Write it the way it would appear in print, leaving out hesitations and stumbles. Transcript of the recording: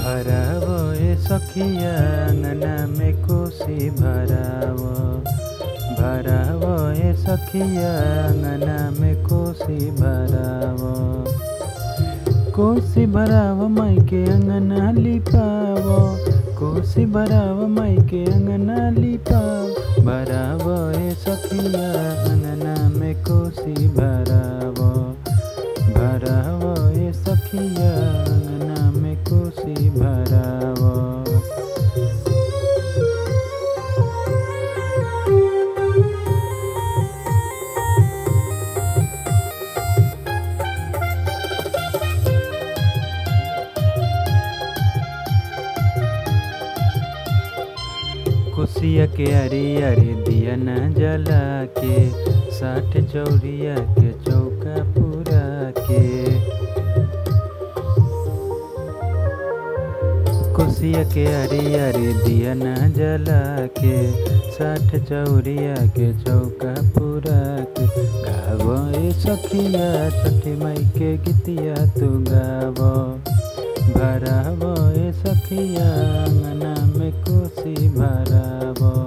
भरावो ए सखिया अंगना में कोसी भरावो। भरावो ए सखिया अंगना में कोसी भरावो। कोसी भरावो मायके अंगना लिपावो। कोसी भरावो मायके अंगना लिपावो। भरावो ए सखिया अंगना में कोसी भरावो। भरावो ए सखिया अंगना में कोसी भरावो। कोसिया के अरे अरे दिया न जला के, 60 चौरिया के चौका पूरा के। कोसिया के अरे अरे दिया न जला के, 60 चौरिया के चौका पूरा के। गावो ए सखिया छठी माई के गीतिया तू गावो। भरावो ए सखिया अंगना में कोसी भरावो।